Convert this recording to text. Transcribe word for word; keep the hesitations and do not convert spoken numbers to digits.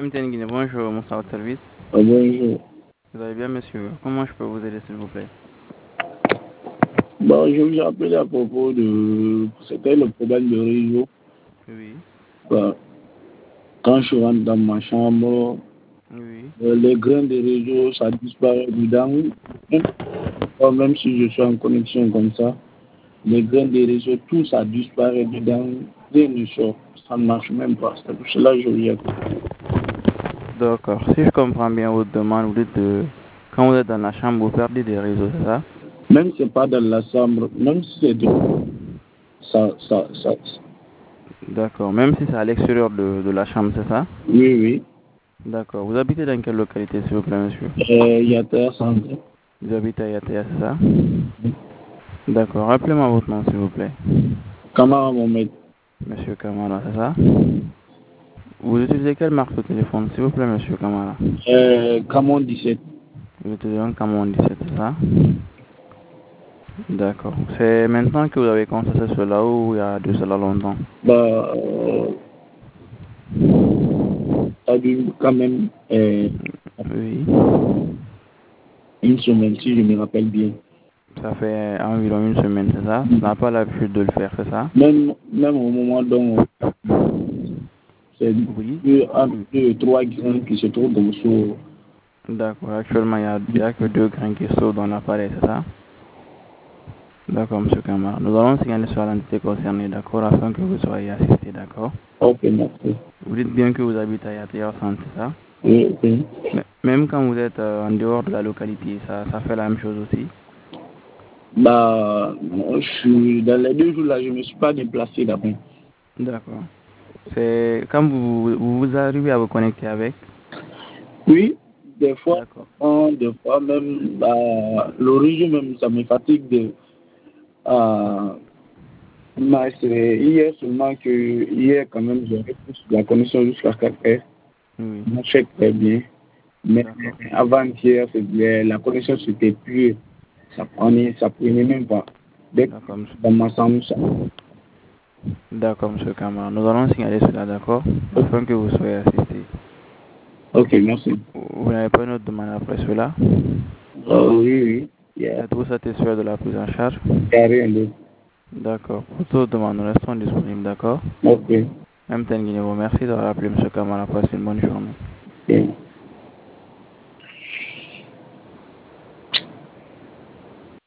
M T N Guinée, bonjour, Moussa au service. Ah, bonjour. Vous allez bien, monsieur? Comment je peux vous aider, s'il vous plaît? Bon, je vous appelle à propos de... C'était le problème de réseau. Oui. Bah, quand je rentre dans ma chambre, Oui. euh, les grains de réseau, ça disparaît dedans. Or, même si je suis en connexion comme ça, les grains de réseau, tout ça disparaît dedans. Rien ne sort. Ça ne marche même pas. C'est pour cela que je viens. D'accord. Si je comprends bien votre demande, vous dites de... quand vous êtes dans la chambre, vous perdez des réseaux, c'est ça? Même si ce n'est pas dans la chambre, même si c'est de... Ça, ça, ça... D'accord. Même si c'est à l'extérieur de, de la chambre, c'est ça? Oui, oui. D'accord. Vous habitez dans quelle localité, s'il vous plaît, monsieur? Euh, Il y a terre centre. Vous habitez à Yatea, c'est ça? Oui. D'accord. Rappelez-moi votre nom, s'il vous plaît. Kamara Mohamed. Monsieur Kamara, c'est ça? Vous utilisez quelle marque de téléphone, s'il vous plaît, monsieur Kamara? Euh, Camon dix-sept. Vous utilisez un Camon dix-sept, c'est ça? D'accord. C'est maintenant que vous avez constaté cela ou il y a de cela longtemps? Bah, euh, ça dure quand même euh, Oui. une semaine, si je me rappelle bien. Ça fait environ une semaine, c'est ça? Tu n'as pas l'habitude de le faire, c'est ça? Même, même au moment dont c'est Oui. deux, entre deux et trois grains qui se trouvent dans ce... D'accord. Actuellement, il n'y a, il y a que deux grains qui sautent dans l'appareil, c'est ça? D'accord, monsieur Kamara. Nous allons signaler sur l'entité concernée, d'accord, afin que vous soyez assisté, d'accord? Ok, merci. Vous dites bien que vous habitez à Yatea Centre, c'est ça? Oui, oui. Mais même quand vous êtes euh, en dehors de la localité, ça, ça fait la même chose aussi? Bah, je suis, dans les deux jours là, je ne me suis pas déplacé d'abord. D'accord. C'est quand vous, vous, vous arrivez à vous connecter avec? Oui, des fois, D'accord. des fois même, bah, l'origine même, ça me fatigue de... Euh, Mais c'est hier seulement que hier quand même j'ai repris la connexion jusqu'à quatre heures. Oui. Ça marchait très bien. Mais D'accord. avant-hier, c'est- la connexion s'était plus. Ça prenait, ça prenait même pas. Dès que D'accord, monsieur. dans ma chambre, ça. D'accord, monsieur Kamara. Nous allons signaler cela, d'accord? Afin que vous soyez assisté. Ok, merci. Vous n'avez pas une autre demande après cela? Euh, oui, oui. Il y a, Êtes-vous satisfait de la prise en charge? il y a rien d'autre. D'accord. Pour toute demande, nous restons disponibles, d'accord? Ok. M T N Guinée vous remercie d'avoir appelé monsieur Kamara. Passez une bonne journée. Ok.